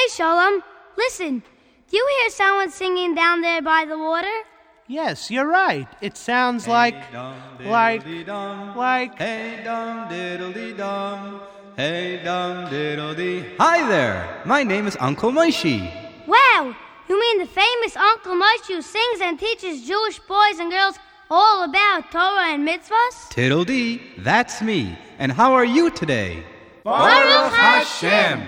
Shalom, listen. Do you hear someone singing down there by the water? Yes, you're right. It sounds like... Hey dum diddle dee dum. Hey dum diddle dee. Hi there. My name is Uncle Moishi. Wow, you mean the famous Uncle Moshe who sings and teaches Jewish boys and girls all about Torah and mitzvahs? Tiddle dee, that's me. And how are you today? Baruch Hashem.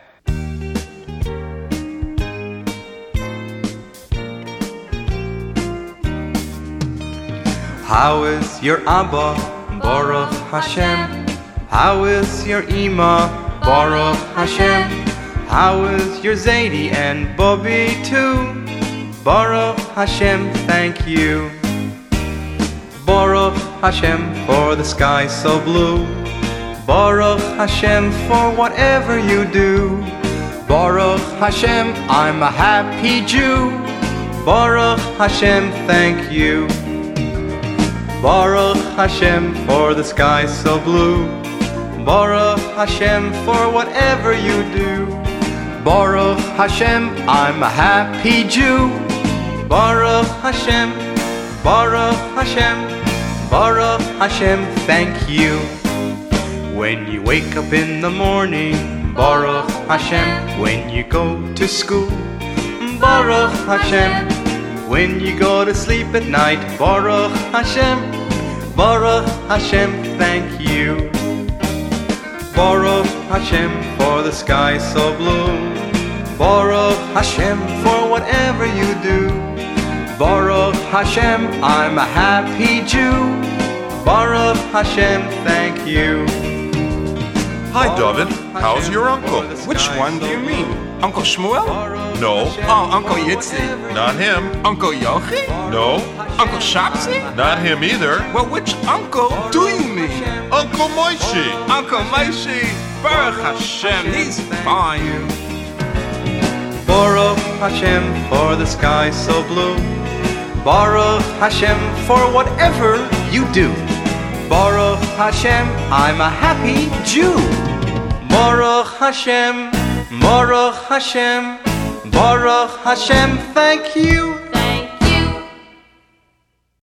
How is your Abba? Baruch Hashem. How is your Ima? Baruch Hashem. How is your Zadie and Bobby too? Baruch Hashem, thank you. Baruch Hashem for the sky so blue. Baruch Hashem for whatever you do. Baruch Hashem, I'm a happy Jew. Baruch Hashem, thank you. Baruch Hashem for the sky so blue. Baruch Hashem for whatever you do. Baruch Hashem, I'm a happy Jew. Baruch Hashem, Baruch Hashem, Baruch Hashem, thank you. When you wake up in the morning, Baruch Hashem. When you go to school, Baruch Hashem. When you go to sleep at night, Baruch Hashem, Baruch Hashem, thank you. Baruch Hashem for the sky so blue. Baruch Hashem for whatever you do. Baruch Hashem, I'm a happy Jew. Baruch Hashem, thank you. Hi, David. How's your uncle? Which one do you mean? Uncle Shmuel? No, Oh, Uncle Yitzi. not him. Uncle Yochi? No, Uncle Shopsy? not him either. Well, which uncle do you mean? Uncle Moishi. Uncle Moishi. Baruch Hashem, he's fine. Baruch Hashem for the sky so blue. Baruch Hashem for whatever you do. Baruch Hashem, I'm a happy Jew. Baruch Hashem, Baruch Hashem, Baruch Hashem, thank you.